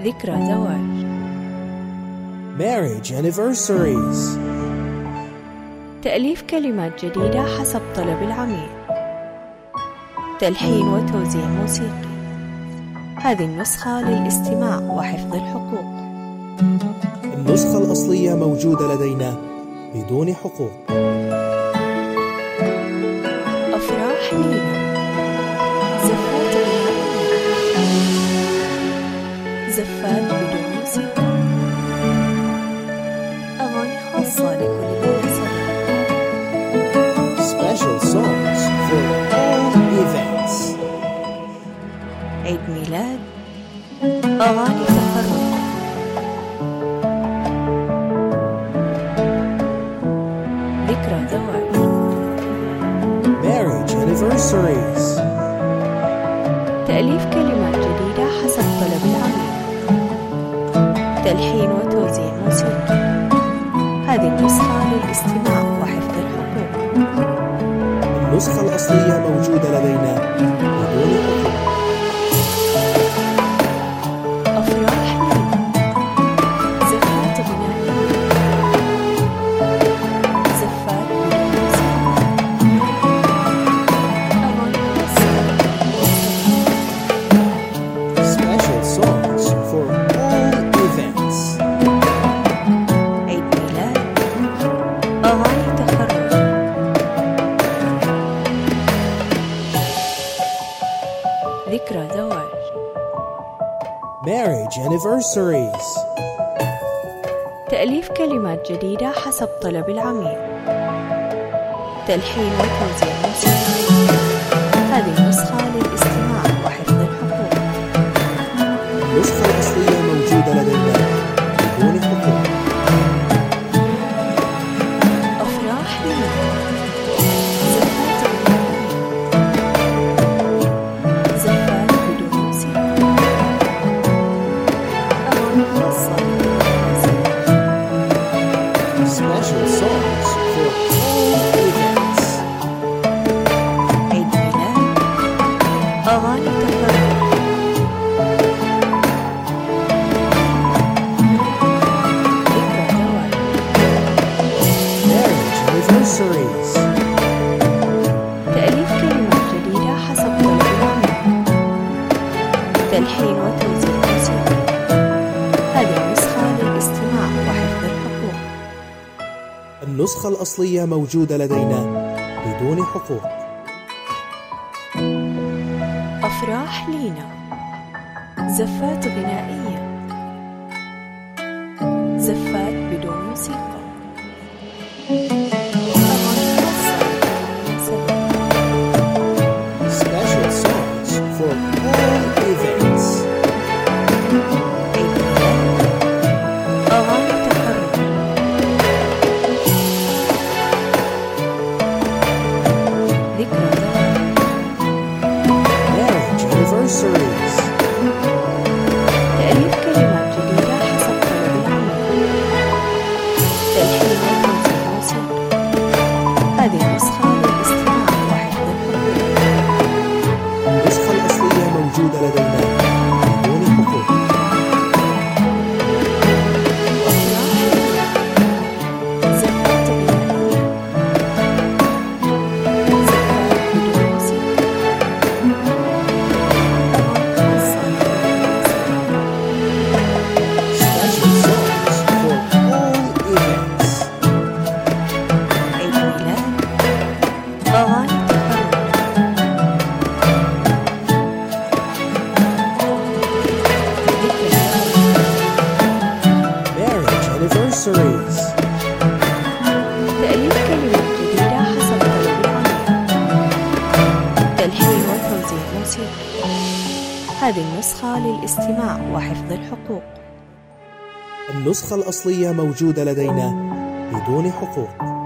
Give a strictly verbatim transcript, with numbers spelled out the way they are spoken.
ذكرى زواج. Marriage anniversaries. تأليف كلمات جديدة حسب طلب العميل. تلحين وتوزيع موسيقي. هذه النسخة للاستماع وحفظ الحقوق. النسخة الأصلية موجودة لدينا بدون حقوق. أفراح لينا. زفات غنائية. زفات بدون موسيقى. أغاني خاصة لكل مناسبة. Special songs for all events. عيد ميلاد. أغاني تخرج. ذكرى زواج. Marriage anniversaries. تأليف كلمات جديدة حسب طلب العميل. تلحين وتوزيع موسيقي. هذه النسخة للاستماع وحفظ الحقوق. النسخة الأصلية موجودة لدينا بدون حقوق. أفراح لينا. زفات غنائية. زفات بدون موسيقى. أغاني خاصة. Special songs for all events. عيد ميلاد. أغاني تخرج. ذكرى زواج. Marriage anniversaries. تأليف كلمات جديدة حسب طلب العميل. تلحين وتوزيع موسيقي. هذه النسخة للاستماع وحفظ الحقوق. النسخة الأصلية موجودة لدينا بدون حقوق. أفراح لينا. زفات غنائية. زفات بدون موسيقى. أغاني خاصة لكل مناسبة. Special songs for all events. عيد ميلاد. أغاني تخرج. ذكرى زواج. Marriage anniversaries. تأليف كلمات جديدة حسب طلب العميل. تلحين وتوزيع موسيقي. هذه النسخة للاستماع وحفظ الحقوق. النسخة الأصلية موجودة لدينا بدون حقوق. أفراح لينا. زفات غنائية. زفات بدون موسيقى. أغاني خاصة لكل مناسبة. Special songs for all events. عيد ميلاد. أغاني تخرج. ذكرى زواج. Marriage anniversaries. تأليف كلمات جديدة حسب طلب العميل. تلحين وتوزيع موسيقي. هذه النسخة للاستماع وحفظ الحقوق. النسخة الأصلية موجودة لدينا بدون حقوق. أفراح لينا. زفات غنائية. زفات بدون موسيقى. أغاني خاصة لكل مناسبة. Special songs for all events. عيد ميلاد. أغاني تخرج. ذكرى زواج. Marriage anniversaries. تأليف كلمات جديدة حسب طلب العميل. تلحين وتوزيع موسيقي. هذه النسخة للاستماع وحفظ الحقوق. النسخة الأصلية موجودة لدينا بدون حقوق.